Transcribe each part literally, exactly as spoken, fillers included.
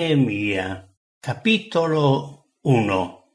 Neemia, capitolo uno.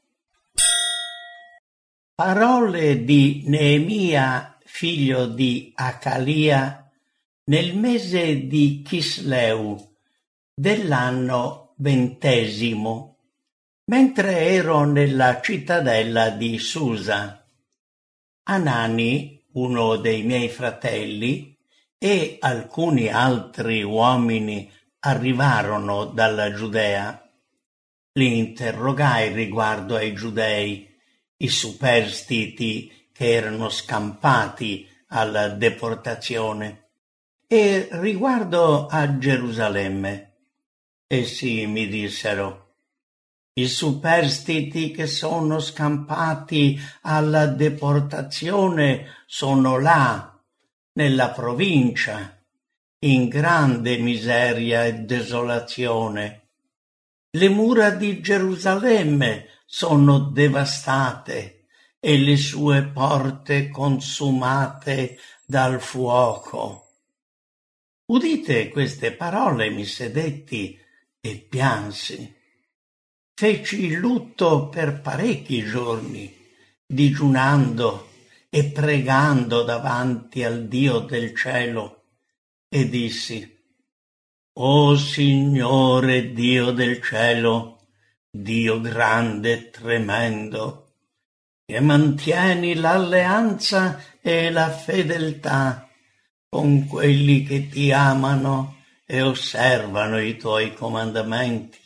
Parole di Neemia, figlio di Acalia, nel mese di Chisleu dell'anno ventesimo, mentre ero nella cittadella di Susa. Anani, uno dei miei fratelli, e alcuni altri uomini arrivarono dalla Giudea. Li interrogai riguardo ai giudei, i superstiti che erano scampati alla deportazione, e riguardo a Gerusalemme. Essi mi dissero: i superstiti che sono scampati alla deportazione sono là, nella provincia, in grande miseria e desolazione. Le mura di Gerusalemme sono devastate e le sue porte consumate dal fuoco. Udite queste parole, mi sedetti e piansi. Feci lutto per parecchi giorni, digiunando e pregando davanti al Dio del cielo, e dissi: O Signore Dio del cielo, Dio grande e tremendo, che mantieni l'alleanza e la fedeltà con quelli che ti amano e osservano i tuoi comandamenti.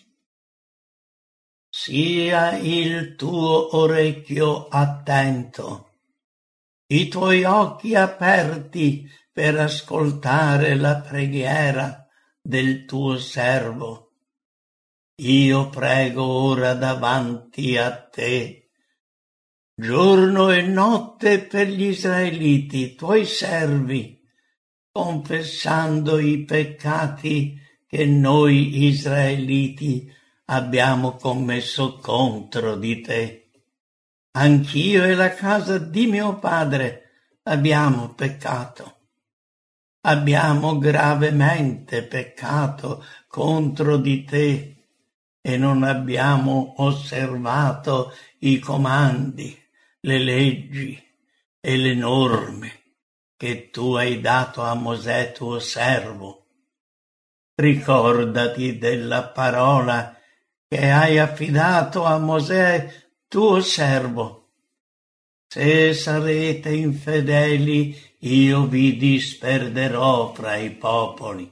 Sia il tuo orecchio attento, i tuoi occhi aperti per ascoltare la preghiera del tuo servo. Io prego ora davanti a te, giorno e notte per gli israeliti, tuoi servi, confessando i peccati che noi israeliti abbiamo commesso contro di te. Anch'io e la casa di mio padre abbiamo peccato. Abbiamo gravemente peccato contro di te e non abbiamo osservato i comandi, le leggi e le norme che tu hai dato a Mosè tuo servo. Ricordati della parola che hai affidato a Mosè tuo servo. Se sarete infedeli, io vi disperderò fra i popoli.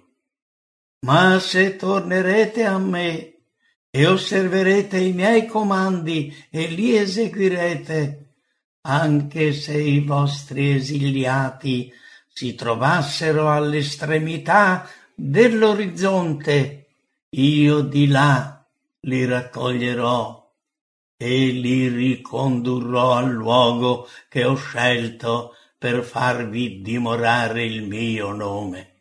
Ma se tornerete a me e osserverete i miei comandi e li eseguirete, anche se i vostri esiliati si trovassero all'estremità dell'orizzonte, io di là li raccoglierò e li ricondurrò al luogo che ho scelto per farvi dimorare il mio nome.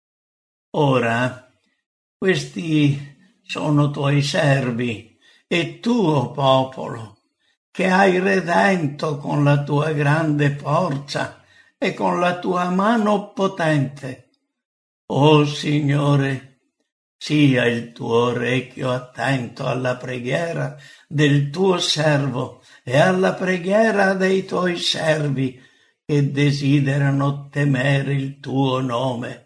Ora, questi sono tuoi servi e tuo popolo, che hai redento con la tua grande forza e con la tua mano potente. O Signore, sia il tuo orecchio attento alla preghiera del tuo servo e alla preghiera dei tuoi servi che desiderano temere il tuo nome.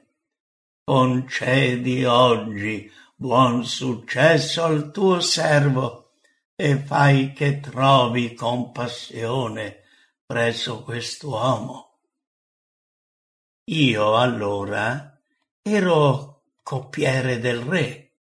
Concedi oggi buon successo al tuo servo e fai che trovi compassione presso quest'uomo. Io allora ero coppiere del re